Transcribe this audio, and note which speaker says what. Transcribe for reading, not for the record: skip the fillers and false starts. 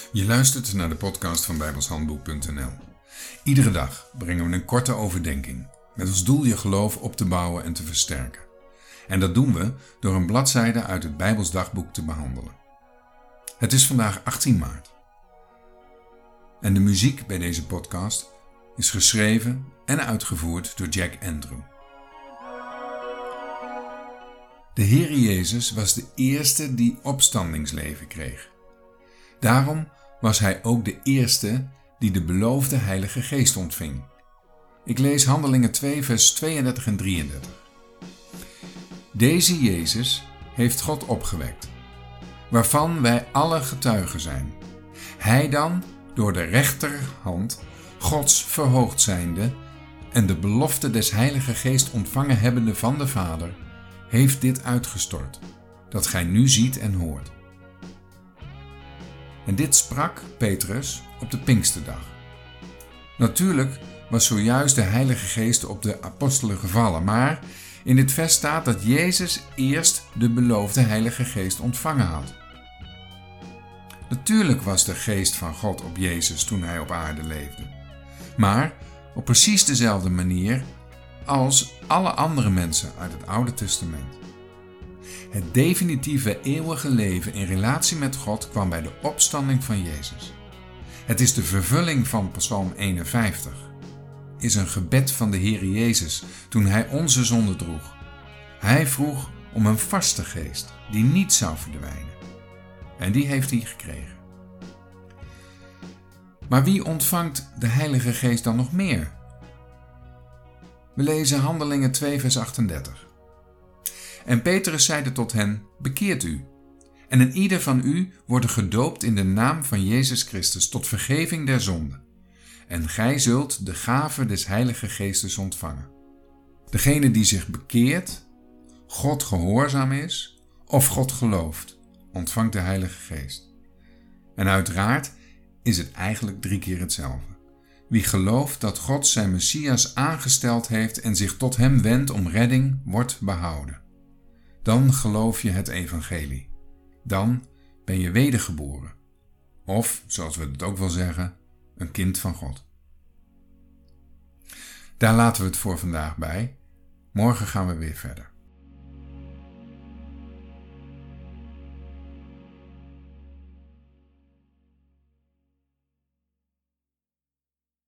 Speaker 1: Je luistert naar de podcast van bijbelshandboek.nl. Iedere dag brengen we een korte overdenking met als doel je geloof op te bouwen en te versterken. En dat doen we door een bladzijde uit het Bijbels dagboek te behandelen. Het is vandaag 18 maart. En de muziek bij deze podcast is geschreven en uitgevoerd door Jack Andrew. De Heere Jezus was de eerste die opstandingsleven kreeg. Daarom was hij ook de eerste die de beloofde Heilige Geest ontving. Ik lees Handelingen 2 vers 32 en 33. Deze Jezus heeft God opgewekt, waarvan wij alle getuigen zijn. Hij dan, door de rechterhand Gods verhoogd zijnde en de belofte des Heilige Geest ontvangen hebbende van de Vader, heeft dit uitgestort, dat gij nu ziet en hoort. En dit sprak Petrus op de Pinksterdag. Natuurlijk was zojuist de Heilige Geest op de apostelen gevallen, maar in dit vers staat dat Jezus eerst de beloofde Heilige Geest ontvangen had. Natuurlijk was de Geest van God op Jezus toen hij op aarde leefde, maar op precies dezelfde manier als alle andere mensen uit het Oude Testament. Het definitieve eeuwige leven in relatie met God kwam bij de opstanding van Jezus. Het is de vervulling van Psalm 51. Is een gebed van de Heere Jezus toen hij onze zonde droeg. Hij vroeg om een vaste geest die niet zou verdwijnen. En die heeft hij gekregen. Maar wie ontvangt de Heilige Geest dan nog meer? We lezen Handelingen 2 vers 38. En Petrus zeide tot hen, bekeert u, en een ieder van u wordt gedoopt in de naam van Jezus Christus tot vergeving der zonden. En gij zult de gave des Heilige Geestes ontvangen. Degene die zich bekeert, God gehoorzaam is of God gelooft, ontvangt de Heilige Geest. En uiteraard is het eigenlijk 3 keer hetzelfde. Wie gelooft dat God zijn Messias aangesteld heeft en zich tot hem wendt om redding, wordt behouden. Dan geloof je het evangelie. Dan ben je wedergeboren. Of, zoals we het ook wel zeggen, een kind van God. Daar laten we het voor vandaag bij. Morgen gaan we weer verder.